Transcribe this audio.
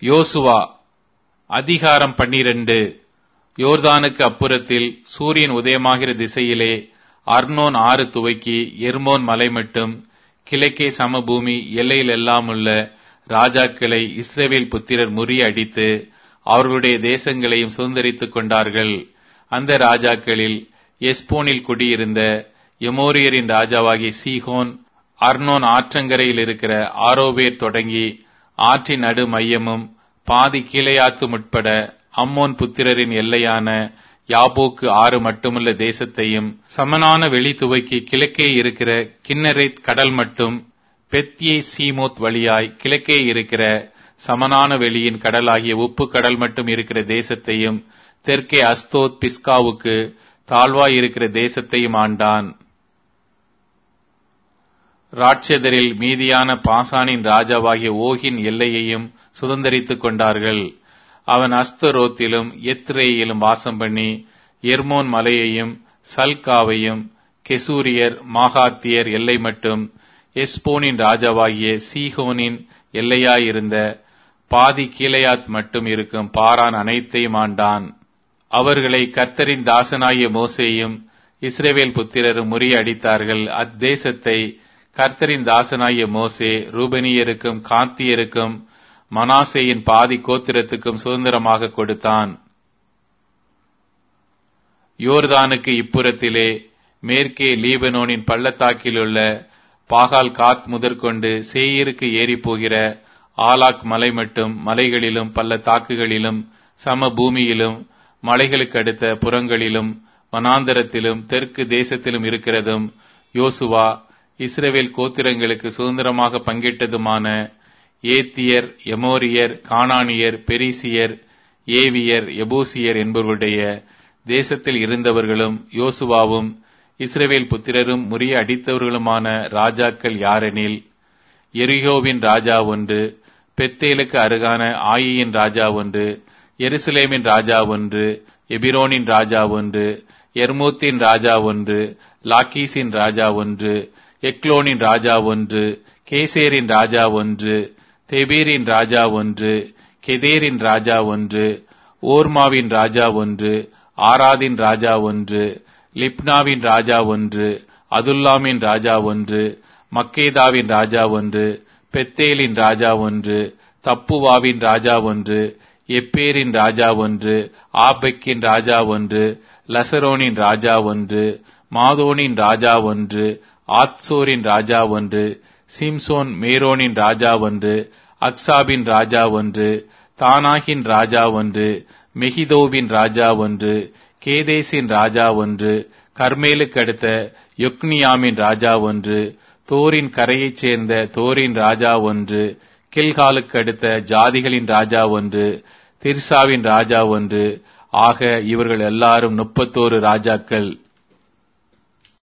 யோசுவா அதிகாரம் 12. யோர்தானுக்கு அப்புறத்தில் சூரியன் உதயமாகிற திசையிலே அர்னோன் ஆறு துவக்கி எர்மோன் மலை மட்டும் கிழக்கே சமபூமி எல்லையிலெல்லாம் உள்ள ராஜாக்களை இஸ்ரவேல் புத்திரர் முறியடித்து அவர்களுடைய தேசங்களையும் சுதந்தரித்துக் கொண்டார்கள். அந்த ராஜாக்களில் எஸ்போனில் குடியிருந்த எமோரியரின் ராஜாவாகிய சீகோன் அர்னோன் ஆற்றங்கரையில் இருக்கிற ஆரோவேர் தொடங்கி ஆற்றின் நடு மையமும் பாதி கீலேயாத்து முற்பட அம்மோன் புத்திரரின் எல்லையான யாபோக்கு ஆறு மட்டுமுள்ள தேசத்தையும் சமனான வெளி துவக்கி கிழக்கே இருக்கிற கின்னரேத் கடல் மட்டும் பெத்யே சீமோத் வழியாய் கிழக்கே இருக்கிற சமனான வெளியின் கடலாகிய உப்பு கடல் மட்டும் இருக்கிற தேசத்தையும் தெற்கே அஸ்தோத் பிஸ்காவுக்கு தாழ்வாய் இருக்கிற தேசத்தையும் ஆண்டான். ராட்சதரில் மீதியான பாசானின் ராஜாவாகிய ஓகின் எல்லையையும் சுதந்தரித்துக் கொண்டார்கள். அவன் அஸ்தரோத்திலும் எத்ரேயிலும் வாசம் பண்ணி எர்மோன் மலையையும் சல்காவையும் கெசூரியர் மாகாத்தியர் எல்லை மட்டும் எஸ்போனின் ராஜாவாகிய சீகோனின் எல்லையாயிருந்த பாதி கீலேயாத் மட்டும் இருக்கும் பாரான் அனைத்தையும் ஆண்டான். அவர்களை கர்த்தரின் தாசனாகிய மோசேயும் இஸ்ரவேல் புத்திரரும் முறியடித்தார்கள். அத்தேசத்தை கர்த்தரின் தாசனாகிய மோசே ரூபனியருக்கும் காத்தியருக்கும் மனாசேயின் பாதி கோத்திரத்துக்கும் சுதந்திரமாக கொடுத்தான். யோர்தானுக்கு இப்புறத்திலே மேற்கே லீபனோனின் பள்ளத்தாக்கிலுள்ள பாகால் காத் முதற்கொண்டு சேயீருக்கு ஏறி போகிற ஆலாக் மலை மட்டும் மலைகளிலும் பள்ளத்தாக்குகளிலும் சமபூமியிலும் மலைகளுக்கு அடுத்த புறங்களிலும் வனாந்தரத்திலும் தெற்கு தேசத்திலும் இருக்கிறதும் யோசுவா இஸ்ரவேல் கோத்திரங்களுக்கு சுதந்திரமாக பங்கிட்டதுமான ஏத்தியர், எமோரியர், கானானியர், பெரிசியர், ஏவியர், எபூசியர் என்பவருடைய தேசத்தில் இருந்தவர்களும் யோசுவாவும் இஸ்ரவேல் புத்திரரும் முறிய அடித்தவர்களுமான ராஜாக்கள் யாரெனில், எரிகோவின் ராஜா ஒன்று, பெத்தேலுக்கு அருகான ஆயியின் ராஜா ஒன்று, எருசலேமின் ராஜா ஒன்று, எபிரோனின் ராஜா ஒன்று, எர்மூத்தின் ராஜா ஒன்று, லாக்கீசின் ராஜா ஒன்று, எக்லோனின் ராஜா ஒன்று, கேசேரின் ராஜா ஒன்று, தெபீரின் ராஜா ஒன்று, கெதேரின் ராஜா ஒன்று, ஓர்மாவின் ராஜா ஒன்று, ஆராதின் ராஜா ஒன்று, லிப்னாவின் ராஜா ஒன்று, அதுல்லாமின் ராஜா ஒன்று, மக்கேதாவின் ராஜா ஒன்று, பெத்தேலின் ராஜா ஒன்று, தப்புவாவின் ராஜா ஒன்று, எப்பேரின் ராஜா ஒன்று, ஆபெக்கின் ராஜா ஒன்று, லசரோனின் ராஜா ஒன்று, மாதோனின் ராஜா ஒன்று, ஆத்சோரின் ராஜா ஒன்று, சிம்சோன் மேரோனின் ராஜா ஒன்று, அக்சாபின் ராஜா ஒன்று, தானாகின் ராஜா ஒன்று, மெகிதோவின் ராஜா ஒன்று, கேதேசின் ராஜா ஒன்று, கர்மேலுக்கு அடுத்த யொக்னியாமின் ராஜா ஒன்று, தோரின் கரையைச் சேர்ந்த தோரின் ராஜா ஒன்று, கில்காலுக்கு அடுத்த ஜாதிகளின் ராஜா ஒன்று, திர்சாவின் ராஜா ஒன்று. ஆக இவர்கள் எல்லாரும் 31 ராஜாக்கள்.